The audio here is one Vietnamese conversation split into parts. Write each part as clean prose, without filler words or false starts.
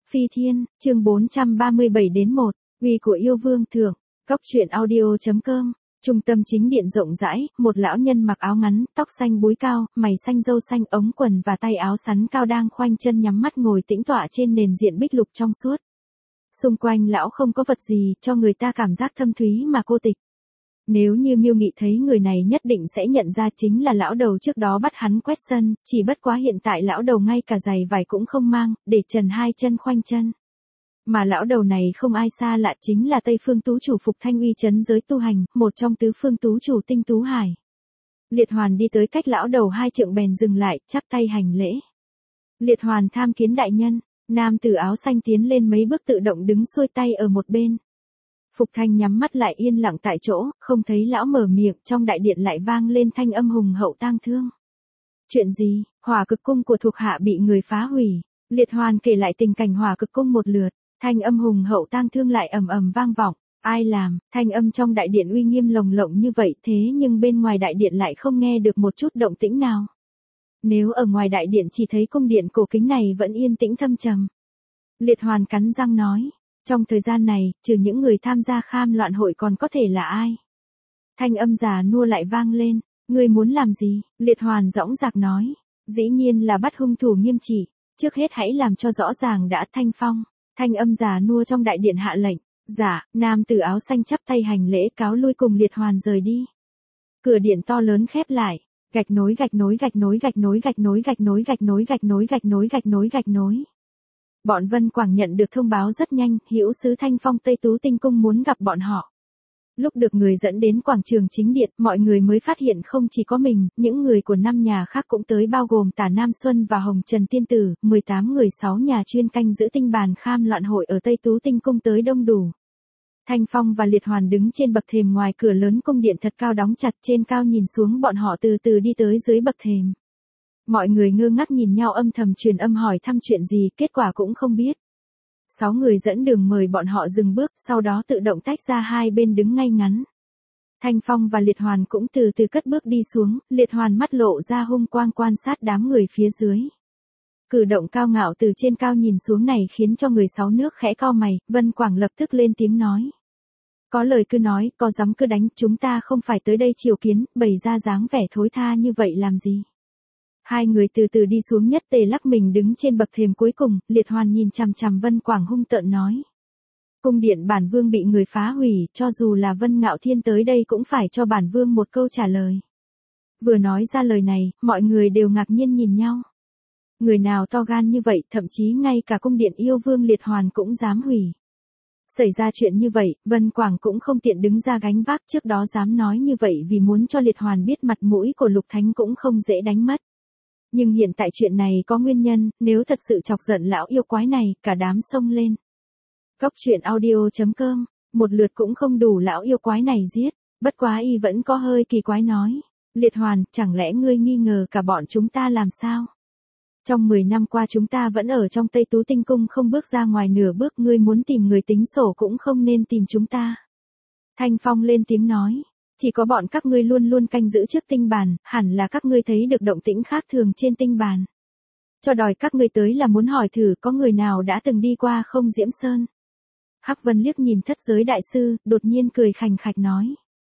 Phi Thiên, chương 437-1, uy của yêu vương thượng, góc truyện audio.com. Trung tâm chính điện rộng rãi, một lão nhân mặc áo ngắn, tóc xanh búi cao, mày xanh râu xanh, ống quần và tay áo sắn cao đang khoanh chân nhắm mắt ngồi tĩnh tọa trên nền diện bích lục trong suốt. Xung quanh lão không có vật gì, cho người ta cảm giác thâm thúy mà cô tịch. Nếu như Miêu Nghị thấy người này nhất định sẽ nhận ra chính là lão đầu trước đó bắt hắn quét sân, chỉ bất quá hiện tại lão đầu ngay cả giày vải cũng không mang, để trần hai chân khoanh chân. Mà lão đầu này không ai xa lạ, chính là Tây Phương Tú chủ Phục Thanh Uy trấn giới tu hành, một trong tứ phương tú chủ Tinh Tú Hải. Liệt Hoàn đi tới cách lão đầu 2 trượng bèn dừng lại, chắp tay hành lễ. Liệt Hoàn tham kiến đại nhân. Nam tử áo xanh tiến lên mấy bước tự động đứng xuôi tay ở một bên. Phục Thanh nhắm mắt lại yên lặng tại chỗ, không thấy lão mở miệng, trong đại điện lại vang lên thanh âm hùng hậu tang thương. Chuyện gì? Hỏa cực cung của thuộc hạ bị người phá hủy. Liệt Hoàn kể lại tình cảnh hỏa cực cung một lượt, thanh âm hùng hậu tang thương lại ầm ầm vang vọng. Ai làm? Thanh âm trong đại điện uy nghiêm lồng lộng như vậy, thế nhưng bên ngoài đại điện lại không nghe được một chút động tĩnh nào. Nếu ở ngoài đại điện chỉ thấy cung điện cổ kính này vẫn yên tĩnh thâm trầm. Liệt Hoàn cắn răng nói, trong thời gian này, trừ những người tham gia kham loạn hội còn có thể là ai? Thanh âm già nua lại vang lên, ngươi muốn làm gì? Liệt Hoàn dõng dạc nói, dĩ nhiên là bắt hung thủ nghiêm trị, trước hết hãy làm cho rõ ràng đã. Thanh Phong, thanh âm già nua trong đại điện hạ lệnh. Dạ. Nam tử áo xanh chắp tay hành lễ cáo lui cùng Liệt Hoàn rời đi. Cửa điện to lớn khép lại. Gạch nối gạch nối gạch nối gạch nối gạch nối gạch nối gạch nối gạch nối gạch nối gạch nối gạch nối. Bọn Vân Quảng nhận được thông báo rất nhanh, hữu sứ Thanh Phong Tây Tú Tinh Cung muốn gặp bọn họ. Lúc được người dẫn đến quảng trường chính điện, mọi người mới phát hiện không chỉ có mình, những người của 5 nhà khác cũng tới, bao gồm Tả Nam Xuân và Hồng Trần Tiên Tử, 18 người 6 nhà chuyên canh giữ tinh bàn kham loạn hội ở Tây Tú Tinh Cung tới đông đủ. Thanh Phong và Liệt Hoàn đứng trên bậc thềm ngoài cửa lớn cung điện thật cao đóng chặt, trên cao nhìn xuống bọn họ từ từ đi tới dưới bậc thềm. Mọi người ngơ ngác nhìn nhau âm thầm truyền âm hỏi thăm chuyện gì, kết quả cũng không biết. 6 người dẫn đường mời bọn họ dừng bước, sau đó tự động tách ra hai bên đứng ngay ngắn. Thanh Phong và Liệt Hoàn cũng từ từ cất bước đi xuống, Liệt Hoàn mắt lộ ra hung quang quan sát đám người phía dưới. Cử động cao ngạo từ trên cao nhìn xuống này khiến cho người 6 nước khẽ cau mày, Vân Quảng lập tức lên tiếng nói. Có lời cứ nói, có dám cứ đánh, chúng ta không phải tới đây triều kiến, bày ra dáng vẻ thối tha như vậy làm gì. Hai người từ từ đi xuống, nhất tề lắc mình đứng trên bậc thềm cuối cùng, Liệt Hoàn nhìn chằm chằm Vân Quảng hung tợn nói. Cung điện bản vương bị người phá hủy, cho dù là Vân Ngạo Thiên tới đây cũng phải cho bản vương một câu trả lời. Vừa nói ra lời này, mọi người đều ngạc nhiên nhìn nhau. Người nào to gan như vậy, thậm chí ngay cả cung điện yêu vương Liệt Hoàn cũng dám hủy. Xảy ra chuyện như vậy, Vân Quảng cũng không tiện đứng ra gánh vác, trước đó dám nói như vậy vì muốn cho Liệt Hoàn biết mặt mũi của Lục Thánh cũng không dễ đánh mất. Nhưng hiện tại chuyện này có nguyên nhân, nếu thật sự chọc giận lão yêu quái này, cả đám xông lên. Góc truyện audio.com, một lượt cũng không đủ lão yêu quái này giết, bất quá y vẫn có hơi kỳ quái nói. Liệt Hoàn, chẳng lẽ ngươi nghi ngờ cả bọn chúng ta làm sao? Trong 10 năm qua chúng ta vẫn ở trong Tây Tú Tinh Cung không bước ra ngoài nửa bước, ngươi muốn tìm người tính sổ cũng không nên tìm chúng ta. Thanh Phong lên tiếng nói, chỉ có bọn các ngươi luôn luôn canh giữ trước tinh bàn, hẳn là các ngươi thấy được động tĩnh khác thường trên tinh bàn. Cho đòi các ngươi tới là muốn hỏi thử có người nào đã từng đi qua không Diễm Sơn. Hắc Vân liếc nhìn thất giới đại sư, đột nhiên cười khành khạch nói.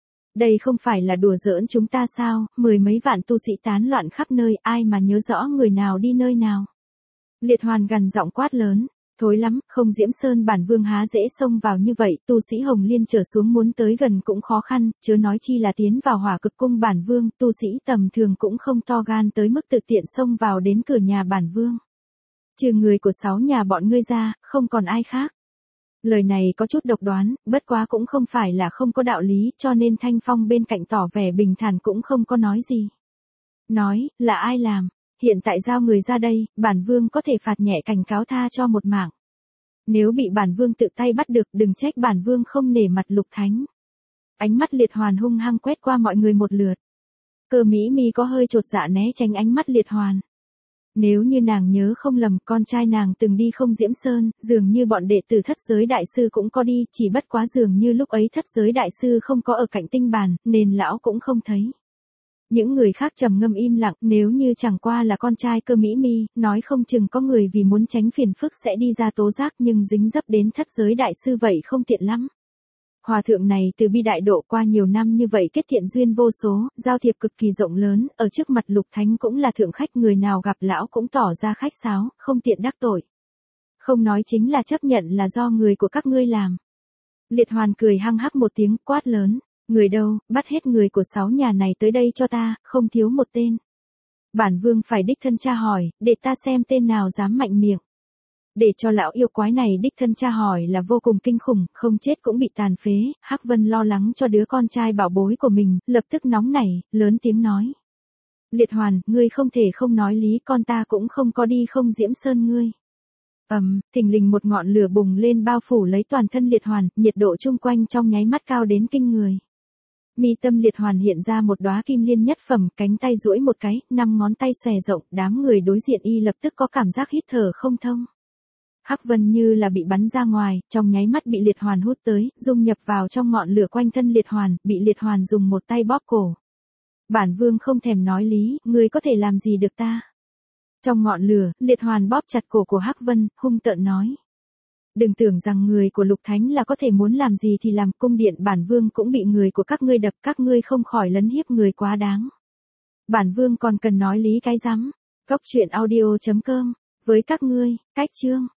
Đây không phải là đùa giỡn chúng ta sao, 10 mấy vạn tu sĩ tán loạn khắp nơi, ai mà nhớ rõ người nào đi nơi nào. Liệt Hoàn gằn giọng quát lớn, thối lắm, không Diễm Sơn bản vương há dễ xông vào như vậy, tu sĩ Hồng Liên trở xuống muốn tới gần cũng khó khăn, chớ nói chi là tiến vào hỏa cực cung bản vương, tu sĩ tầm thường cũng không to gan tới mức tự tiện xông vào đến cửa nhà bản vương. Trừ người của 6 nhà bọn ngươi ra, không còn ai khác. Lời này có chút độc đoán, bất quá cũng không phải là không có đạo lý, cho nên Thanh Phong bên cạnh tỏ vẻ bình thản cũng không có nói gì. Nói, là ai làm? Hiện tại giao người ra đây, bản vương có thể phạt nhẹ cảnh cáo tha cho một mạng. Nếu bị bản vương tự tay bắt được, đừng trách bản vương không nể mặt Lục Thánh. Ánh mắt Liệt Hoàn hung hăng quét qua mọi người một lượt. Cơ Mỹ Mi có hơi chột dạ né tránh ánh mắt Liệt Hoàn. Nếu như nàng nhớ không lầm, con trai nàng từng đi không Diễm Sơn, dường như bọn đệ tử thất giới đại sư cũng có đi, chỉ bất quá dường như lúc ấy thất giới đại sư không có ở cạnh tinh bàn, nên lão cũng không thấy. Những người khác trầm ngâm im lặng, nếu như chẳng qua là con trai Cơ Mỹ Mi, nói không chừng có người vì muốn tránh phiền phức sẽ đi ra tố giác, nhưng dính dấp đến thất giới đại sư vậy không tiện lắm. Hòa thượng này từ bi đại độ qua nhiều năm như vậy kết thiện duyên vô số, giao thiệp cực kỳ rộng lớn, ở trước mặt Lục Thánh cũng là thượng khách, người nào gặp lão cũng tỏ ra khách sáo, không tiện đắc tội. Không nói chính là chấp nhận là do người của các ngươi làm. Liệt Hoàn cười hăng hắc một tiếng, quát lớn, người đâu, bắt hết người của 6 nhà này tới đây cho ta, không thiếu một tên. Bản vương phải đích thân tra hỏi, để ta xem tên nào dám mạnh miệng. Để cho lão yêu quái này đích thân tra hỏi là vô cùng kinh khủng, không chết cũng bị tàn phế. Hắc Vân lo lắng cho đứa con trai bảo bối của mình, lập tức nóng nảy, lớn tiếng nói. Liệt Hoàn, ngươi không thể không nói lý, con ta cũng không có đi không Diễm Sơn ngươi. Thình lình một ngọn lửa bùng lên bao phủ lấy toàn thân Liệt Hoàn, nhiệt độ chung quanh trong nháy mắt cao đến kinh người. Mi tâm Liệt Hoàn hiện ra một đóa kim liên nhất phẩm, cánh tay duỗi một cái, 5 ngón tay xòe rộng, đám người đối diện y lập tức có cảm giác hít thở không thông. Hắc Vân như là bị bắn ra ngoài, trong nháy mắt bị Liệt Hoàn hút tới, dung nhập vào trong ngọn lửa quanh thân Liệt Hoàn, bị Liệt Hoàn dùng một tay bóp cổ. Bản vương không thèm nói lý, ngươi có thể làm gì được ta? Trong ngọn lửa, Liệt Hoàn bóp chặt cổ của Hắc Vân, hung tợn nói. Đừng tưởng rằng người của Lục Thánh là có thể muốn làm gì thì làm, cung điện bản vương cũng bị người của các ngươi đập, các ngươi không khỏi lấn hiếp người quá đáng. Bản vương còn cần nói lý cái rắm. Góc truyện audio.com, với các ngươi, cách chương.